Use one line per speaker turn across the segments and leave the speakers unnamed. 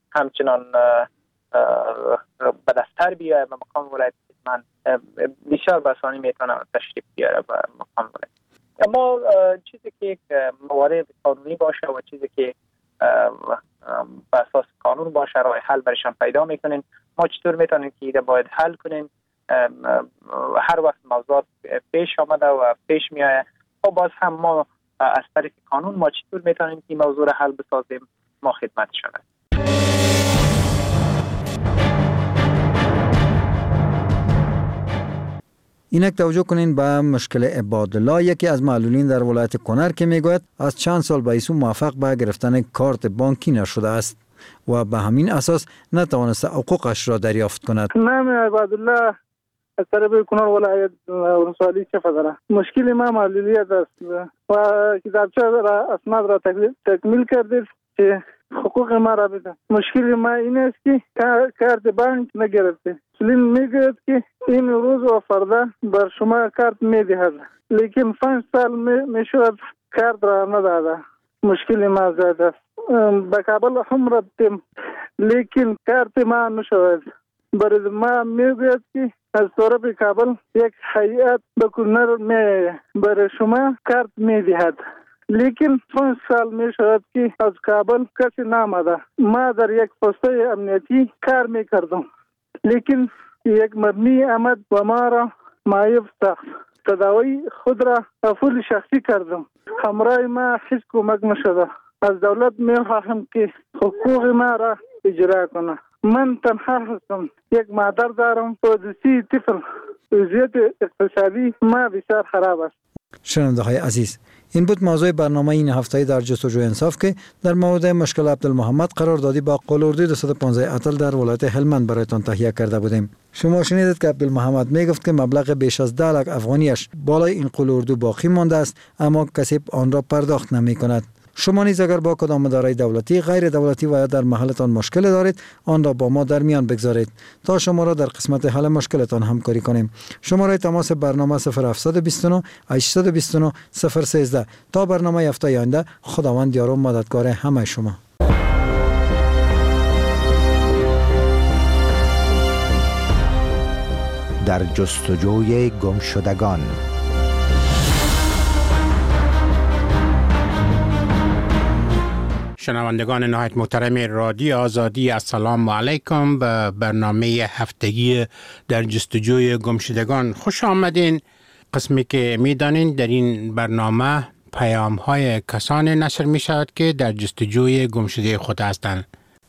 همچنان به دفتر بیاید به مقام ولایت، من بسیار بسانی میتونم تشریف بیاره به مقام ولایت. اما چیزی که یک موارد قانونی باشه و چیزی که به اساس قانون باشه راه حل برشان پیدا میکنین. ما چطور میتونیم که ایده باید حل کنین؟ هر وقت موضوعات پیش آمده و پیش میآید و باز هم ما از طریق قانون ما چطور میتونیم که این موضوع را حل بسازیم؟ ما خدمت شما.
اینک توجه کنین به مشکل عبادالله، یکی از معلولین در ولایت کنر که میگوید از چند سال به ایسو موفق به گرفتن کارت بانکی نشده است و به همین اساس نتوانسته حقوقش را دریافت کند.
نام عبادالله از طرف کنر ولایت ولسوالی چفه داره. مشکل ما معلولیت است و کتابچه را اسناد را تکمیل کردید که حقوق ما را بده. مشکل ما این است که کارت بانک نگرفته. سلیم میگوید که این روز و فردا بر شما کارت میدهد، لیکن 5 سال میشود کارت را نداده. مشکل ما زیاد است. به کابل هم رفتیم لیکن کارت ما نشود. برای ما میگوید که از طرف کابل یک هیئت به کنر برای شما کارت میدهد، لیکن 5 سال می شود که از کابل کسی نامده. ما در یک پسته امنیتی کار می کردم، لیکن یک مبنی آمد و ما را معیب ساخت. تداوی خود را افول شخصی کردم. همراه ما هیچ کمک نشده. از دولت می خواهم که حقوق ما را اجرا کنه. من تنها هستم، یک مادر دارم و 2 طفل. وضعیت اقتصادی ما بسیار خراب است.
شنونده های عزیز، این بود موضوع برنامه این هفته در جستجوی انصاف که در مورد مشکل عبدالمحمد قراردادی با قلوردی 215 اتل در ولایت هلمند برایتان تهیه کرده بودیم. شما شنیدید که عبدالمحمد میگفت که مبلغ بیش از 10 لک افغانیش بالای این قلوردو باقی مانده است، اما کسی آن را پرداخت نمی کند. شما نیز اگر با کدام اداره دولتی، غیر دولتی و یا در محلتان مشکل دارید، آن را با ما در میان بگذارید تا شما را در قسمت حل مشکلتان همکاری کنیم. شماره تماس برنامه 0729 829 013. تا برنامه هفته آینده، خداوند یار و مددگار همه شما.
در جستجوی گمشدگان.
شنوندگان نهایت محترم رادیو آزادی، السلام علیکم به برنامه هفتگی در جستجوی گمشدگان خوش آمدین. قسمی که میدانین در این برنامه پیام های کسانی نشر می شود که در جستجوی گمشده خود هستند.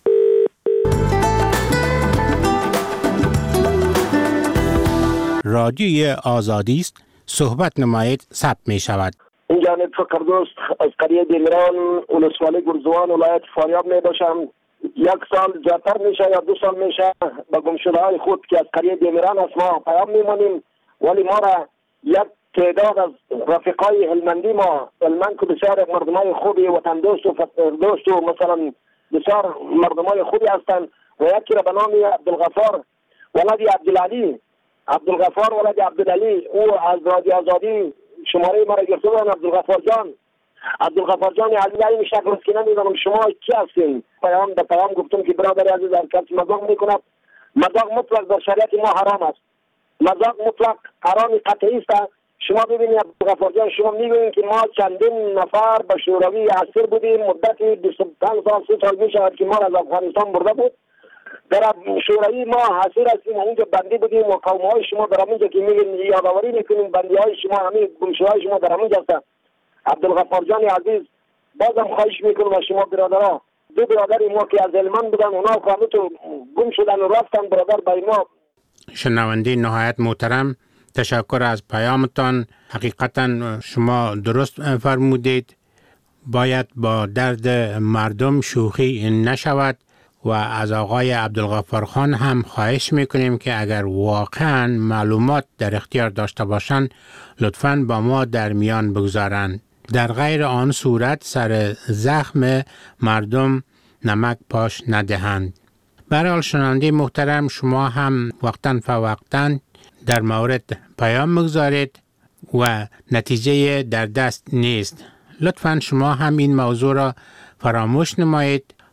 رادیو آزادی است، صحبت نمایید ثبت می شود.
این جانب فکر دوست از قریه دیمران ولسوالی گرزوان ولایت فاریاب می باشم. 1 سال زیادتر میشه یا 2 سال میشه به گمشده های خود که از قریه دیمران از ما پیام میمانیم، ولی ما را یک تعداد از رفیقای هلمندی ما هلمند که بسیار مردمای خوبی وطن دوست و دوست و مثلا بسیار مردمای خوبی هستند و یکی را به نام عبدالغفار ولد عبدالعلی ولد عبدالعلی، او از رادیو آزادی شماره ما را گرفته بودن. عبدالغفار جان عزیز این شکل است که نمیدانم شما کی هستین. به پیام گفتم که برادر عزیز کسی مذاق میکند. مذاق مطلق در شریعت ما حرام است. مذاق مطلق حرام قطعی است. شما ببینید عبدالغفار جان، شما میگویید که ما چندین نفر به شوروی اسیر بودیم، مدتی 25 سال 30 سال میشود که ما از افغانستان برده بود. در شوروی ما اسیر هستیم، اونجا بندی بودیم و قوم‌های شما در اونجا که میگین یادآوری میکنیم بندی‌های شما، همین گمشده‌های شما در اونجا هست. عبدالغفار جان عزیز، بازم خواهش میکنم از شما برادرها، 2 برادر ما که از هلمند بودن اونا فهمیدن گم شدن و رفتن برادر بای ما.
شنونده نهایت محترم، تشکر از پیامتان. حقیقتا شما درست فرمودید، باید با درد مردم شوخی نشود و از آقای عبدالغفار خان هم خواهش میکنیم که اگر واقعا معلومات در اختیار داشته باشند لطفاً با ما در میان بگذارند. در غیر آن صورت سر زخم مردم نمک پاش ندهند. برای شنونده محترم، شما هم وقتاً فوقتاً در مورد پیام بگذارید و نتیجه در دست نیست. لطفاً شما هم این موضوع را فراموش نمایید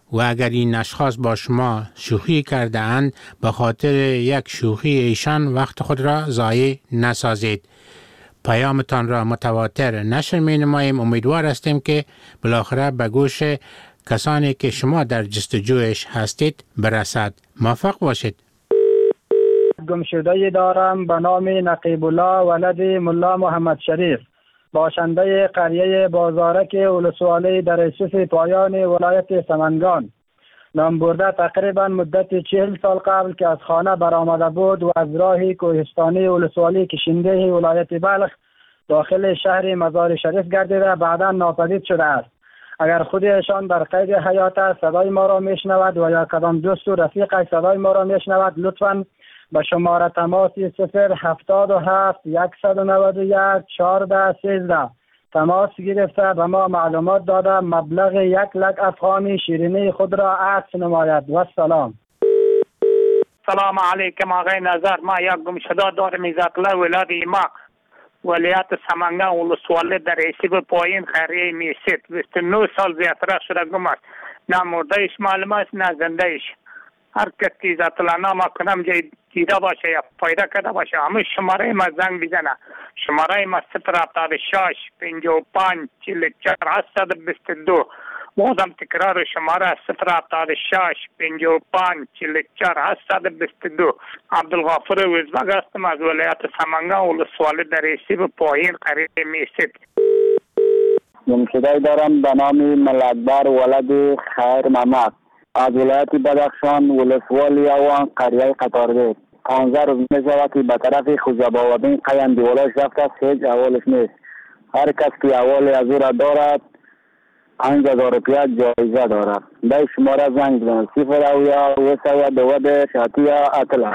و اگر این اشخاص با شما شوخی کرده اند به خاطر یک شوخی ایشان وقت خود را ضایع نسازید. پیامتان را متواتر نشر می نماییم. امیدوار هستیم که بالاخره به گوش کسانی که شما در جستجویش هستید برسد. موفق باشید.
گمشده دارم به نام نقیب الله ولد ملا محمد شریف، باشنده قریه بازارک ولسوالی در ایسوس پایان ولایت سمنگان. نام برده تقریبا مدت 40 سال قبل که از خانه برآمده بود و از راه کوهستانی ولسوالی کشنده ولایت بلخ داخل شهر مزار شریف گردیده بعدا ناپدید شده است. اگر خودشان در قید حیات است، صدای ما را میشنود و یا کدام دوست و رفیق صدای ما را میشنود، لطفاً به شماره تماسی 077 191 1413 تماس گرفته به ما معلومات داده مبلغ 1 لک افغانی شیرینی خود را عکس نماید. و سلام.
سلام علیکم آقای نظر. ما یک گمشده دارم عزت الله ولاد ما ولایت سمنگان ولسوالی در ایسیب پایین خیریه میسید. 29 سال زیادتر شده گم است. نه مردهش معلوم است نه زندهش. هر کسی عزت الله نام کنم جای دیده باشه یا پیدا کرده باشه همه شماره ما زنگ بزنه. شماره ما 076 55 44 722. بازم تکرار شماره 076 55 44 722. عبدالغفور وزبگ هستم از ولایت سمنگان ولسوالی در ایسیب پایین قریه میسید.
گمشده دارم به نام ملکبر ولد خیر محمد از ولایت بدخشان ولسوالی اوان قریه قطاربه. 15 روز می شود که به طرف خوزاباودین قیم دیولاش رفته است، هیچ اولش نیست. هر کس که اول از او را دارد 5000 روپیه جایزه دارد. به شماره زنگ بزنید 0 شاتیه اطلاع.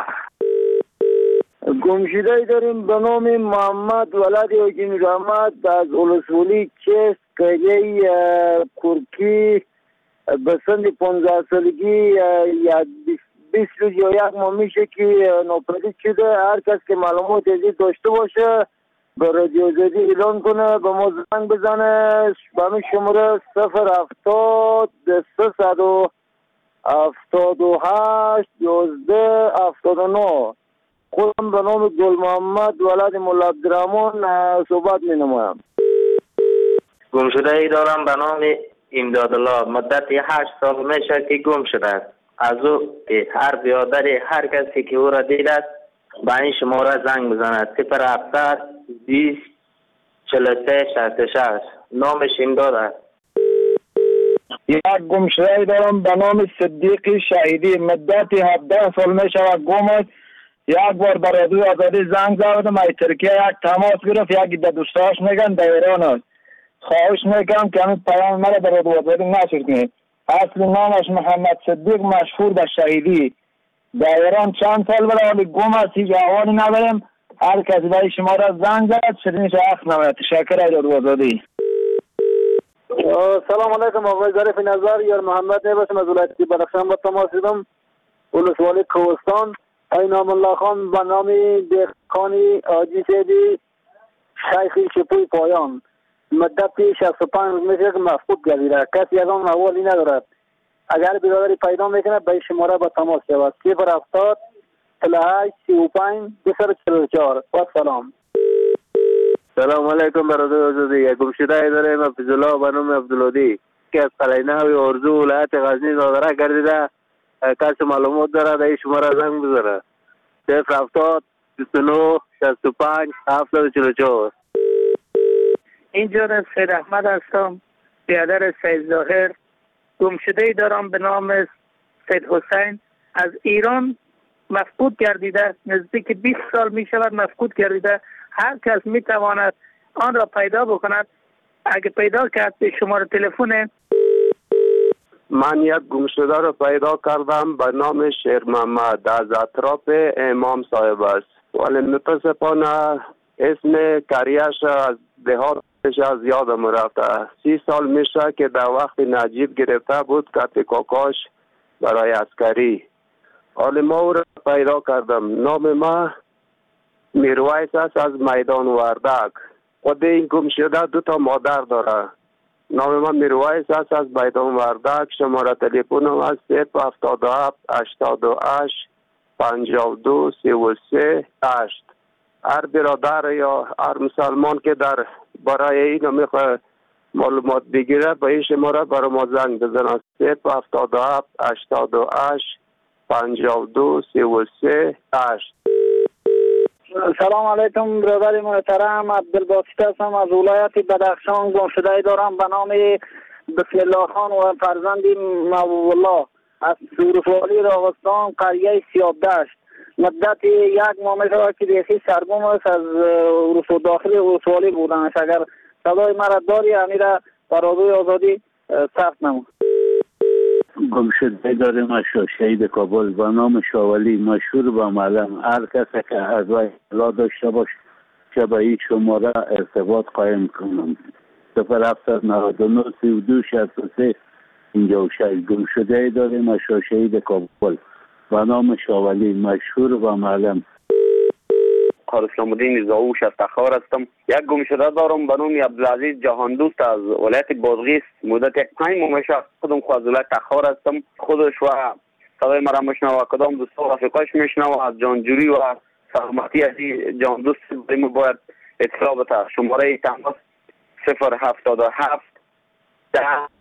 گمشده داریم به نام محمد ولد حکیم رحمت از ولسوالی چست قریه کرکی به سن 15 سالگی یا 20 روز یا یک ماه میشه که ناپدید شده. هر کس که معلومات ازی داشته باشه به رادیو زدی اعلان کنه، به ما زنگ بزنه به همین شماره 070 378 11 79. خودم به نام گل محمد ولد مولا عبدالرحمن صحبت می نمایم.
گمشده ای دارم به نام امداد الله، مدت 8 سال میشه که گم شده است. از او هر بیادر هر کسی که او را دید است به این شماره زنگ بزند 070 20 43 66. نامش امداد است.
یک گمشده ای دارم به نام صدیق شهیدی، مدت 17 سال می شود گم است. یک بار در رادیو آزادی زنگ زدم از ترکیه یک تماس گرفت، یک عده دوستاش میگن در ایران است. خواهش میکنم که همین پیام مرا در رادیو آزادی نشر کنید. اصل نامش محمد صدیق مشهور به شهیدی، در ایران چند سال بله ولی گم است، هیچ احوالی نداریم. هر کسی به شما را زنگ زد شیرینیش عکس نماید. تشکر از رادیو آزادی.
سلام علیکم آقای ظریف نظر. یار محمد نباشم از ولایت بدخشان با تماس دیدم ولسوالی کوهستان. اینام الله خان به نام دهقانی حاجی سیدی شیخی شپوی پایان، مدت 65 میشه که مفقود گردیده. کسی از آن احوالی ندارد. اگر برادری پیدا میکنه به شماره با تماس شود 070 38 35 244. و سلام.
سلام علیکم برادر آزادی. یک گمشده داریم حفظالله به نام عبدالودی که از قلعه و ارزو ولایت غزنی صادره گردیده. کسی معلومات داره در شماره زنگ بزنه 070 29 65 744.
اینجا از سید احمد هستم، برادر سید ظاهر. گمشده دارم به نام سید حسین از ایران مفقود گردیده. نزدیک 20 سال می شود مفقود گردیده. هر کس می تواند آن را پیدا بکند. اگه پیدا کرد به شماره تلفن.
من یک گمشده را پیدا کردم به نام شیر محمد از اطراف امام صاحب است، ولی متاسفانه اسم کریش از دهاتش از یادم رفته. 30 سال میشه که در وقت نجیب گرفته بود کت کاکاش برای عسکری. حالی ما او را پیدا کردم. نام ما میرویس است از میدان وردک. خود این گمشده 2 مادر داره. نام من میرویس است از بیدان وردک. شماره تلفنم است 077 88 52 33 8. هر برادر یا هر مسلمان که در برای این میخواد معلومات بگیره به این شماره برای ما زنگ بزنه 077 88 52 33 8.
سلام علیکم برادر محترم، عبدالباسط هستم از ولایت بدخشان. گمشده دارم به نام بسم الله خان و فرزند محبوب الله از ولسوالی راغستان قریه سیابدشت. مدت 1 ماه میشود که بیخی سرگم است از داخل ولسوالی بودنش. اگر صدای مرا داری امیره برادوی آزادی سخت نمود.
گمشده داریم از شهید کابل به نام شاولی مشهور به معلم. هر کسی که از وی اطلاع داشته باشه که به این شماره ارتباط قایم کنم 0799 32 63 56. گمشده داریم از شهید کابل به نام شاولی مشهور به معلم.
اسلام الدین زاوش از تخار هستم. یک گمشده دارم به نام عبدالعزیز جهان دوست از ولایت بادغیس. مدت 5 ماه میشه خودم از ولایت تخار هستم. خودش و صدای مرا میشنوه، کدام دوستان رفیقاش میشنوه. از جانجوری و سلامتی از جان دوست باید اطلاع بده. شماره تماس 077 10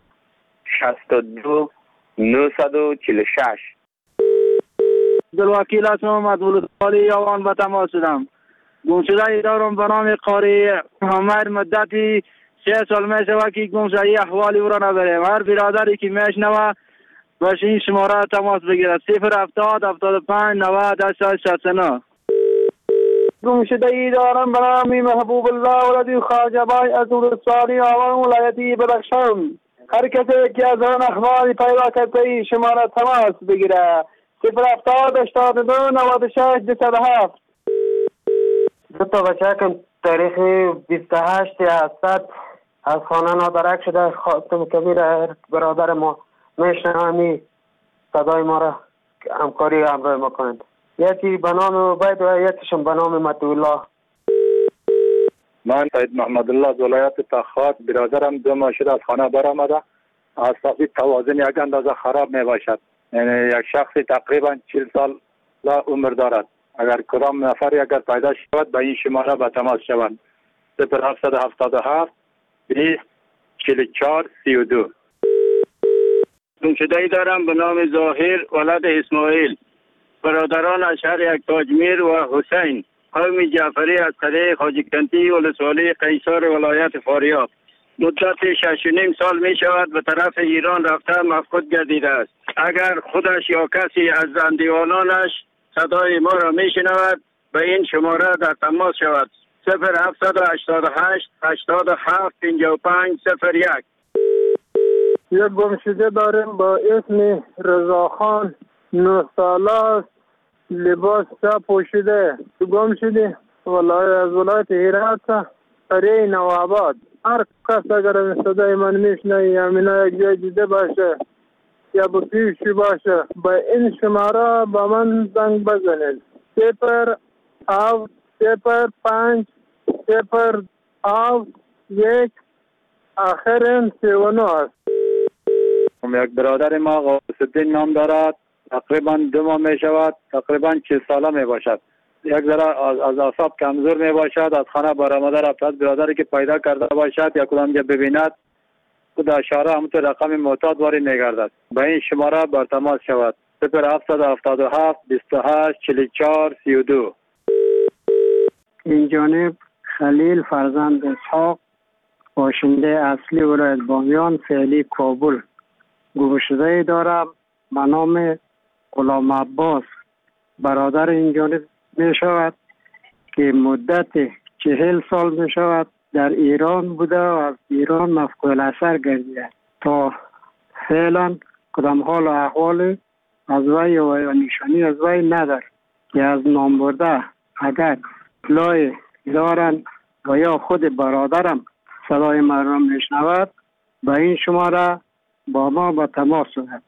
62 946.
عبدالوکیل هستم از ولسوالی یوان به تماس شدم. گمشده دارم به نام قاری عمر. مدتی 3 سال می شود که گمشده احوالی او را نداریم. هر برادری که میشنوه باشه این شماره تماس بگیرد 070 75 90 69. گمشده دارم به نام محبوب الله ولدی خواجه بای از ولسوالی یوان ولایتی بدخشان. هر کسی که از آن احوالی پیدا کرده این شماره تماس بگیره 070 82 96 207.
دو تا بچه که تاریخ 28 هستد از خانه نادرک شده. خواستم کبیر برادر ما میشنمی صدای ما را همکاری همراه ما کنند. یکی به نام عبید و یکیشم به نام مطیع.
من سید محمد الله از ولایت تخار. برادرم 2 ماه شده از خانه برآمده. اعصابی توازن یک اندازه خراب می باشد. یعنی یک شخص تقریبا 40 سال عمر دارد. اگر کدام نفری اگر پیدا شود به این شماره به تماس شوند 0777 20 44 32.
گمشده‌ای دارم به نام ظاهر ولد اسماعیل. برادران از شهر تاجمیر و حسین قوم جعفری از قریه خواجه کنتی ولسوالی قیصر ولایت فاریاب. مدت 6.5 سال می شود به طرف ایران رفته مفقود گردیده است. اگر خودش یا کسی از زندیوانانش صدای ما را می شنود به این شماره در تماس شود 0788 87 55 01.
یک گمشده داریم با اسم رضاخان 9 ساله است. لباس چپ پوشیده. گم شده از ولایت هرات قریه نوآباد. هر کس اگر صدای من میشنه یا من یک جای دیده باشه یا با پیشی باشه با این شماره با من زنگ بزنید 0 1 آخر 39 است.
یک برادر ما غوث‌الدین نام دارد. تقریبا 2 ماه می شود. تقریبا 40 ساله می باشد. یک ذره از اعصاب کمزور می باشد. از خانه برآمده رفته. برادری که پیدا کرده باشد یا کدام جا ببیند خود اشاره همونطور رقم معتاد وارد می گردد. به این شماره بر تماس شود 0777 28 44 32.
این جانب خلیل فرزند اسحاق باشنده اصلی ولایت بامیان فعلی کابل. گمشده دارم به نام غلام عباس. برادر این جانب می شود که مدت 40 سال می شود در ایران بوده و از ایران مفقود الاثر گردیده. تا فعلا کدام حال و احوال از وی و نشانی از وی ندارد که از نام برده اگر اطلاع دارند و یا خود برادرم صدای من را میشنود به این شماره با ما به تماس شود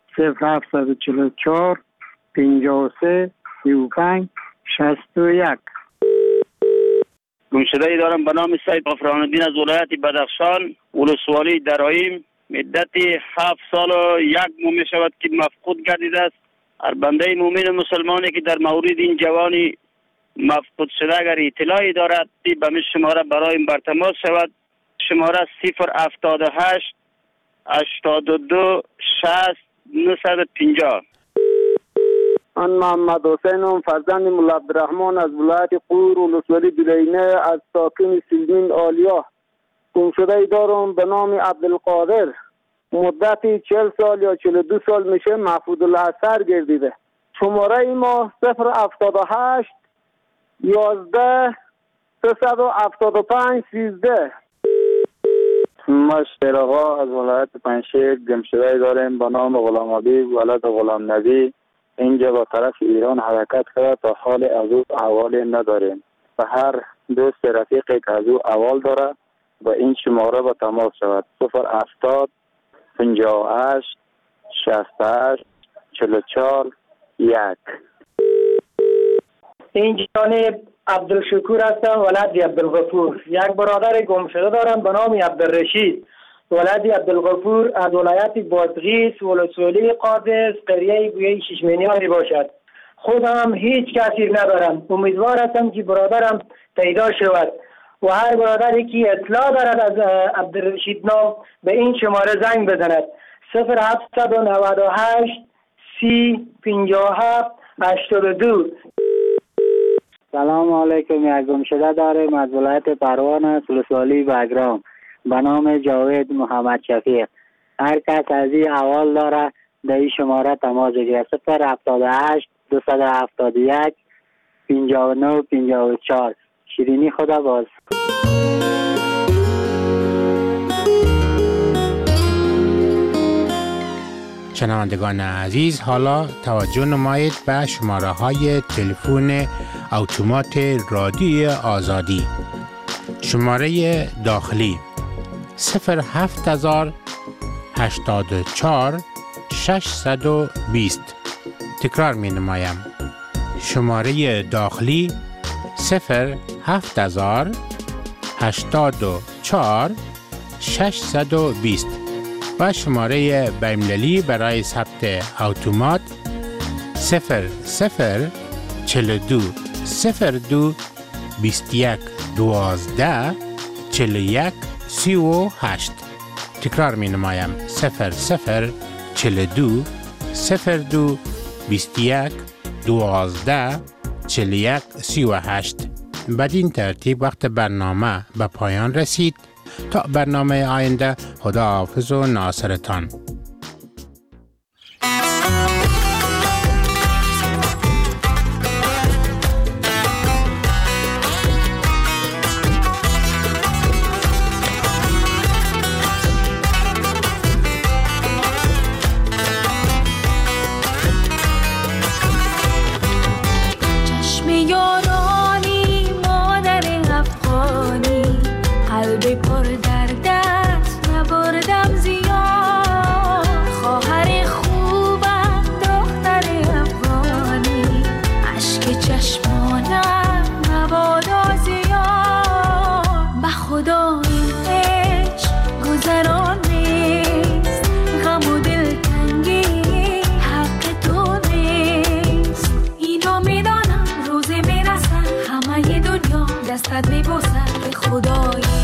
0744 53 35 61.
گمشده دارم به نام سید غفران‌الدین از ولایت بدخشان، ولسوالی درایم. مدت 7 سال و 1 ماه می شود که مفقود گردیده است. هر بنده مومن مسلمانی که در مورد این جوانی مفقود شده اگر اطلاعی دارد به من شماره برای برتماس شود. شماره 078 82 60 950.
من محمد حسینم، فرزند مولا عبدالرحمن از ولایت قور ولسوالی بلینه، از ساکن سیلمین عالیا. گمشده دارم به نام عبدالقادر. مدتی 40 سال یا 42 سال میشه محفوظ الاثر گردیده. شماره ما 078 11 375 13.
ما شیرآقا از ولایت پنجشیر گمشده داریم به نام غلام حبیب ولد غلام نبی. اینجا با طرف ایران حرکت کرده تا حال از او احوالی نداریم. و هر دوست رفیقی که از او احوال داره با این شماره با تماس شود. 070 58 68 44 1.
این جانب عبدالشکور هستم، ولد عبدالغفور. یک برادر گمشده دارم به نام عبدالرشید، ولد عبدالغفور، از ولایت بادغیس، ولسوالی قادس، قریه گویه ششمینیان باشد. خودم هیچ کسی ندارم. امیدوار هستم که برادرم پیدا شود و هر برادری که اطلاع دارد از عبدالرشید نام به این شماره زنگ بزند. 0798 30 57 82.
سلام علیکم. یک گمشده داریم از ولایت پروان، ولسوالی بگرام، به نام جاوید محمد شفیق. هر کس از این احوال داره در این شماره تماس بگیرد. 078 271 59 54. شیرینی خدا باز.
شنوندگان عزیز، حالا توجه نمایید به شماره های تلفن اتومات رادیوی آزادی. شماره داخلی 07000 84 620. تکرار می نمایم. شماره داخلی 07000 84 620 و شماره بین‌المللی برای ثبت اتومات 0042 02 21 12 41 38. تکرار می نمایم. 0042 02 21 12 41 38. بدین ترتیب وقت برنامه به پایان رسید. تا برنامه آینده، خداحافظ و ناصرتان.
دستت میبوسم به خدای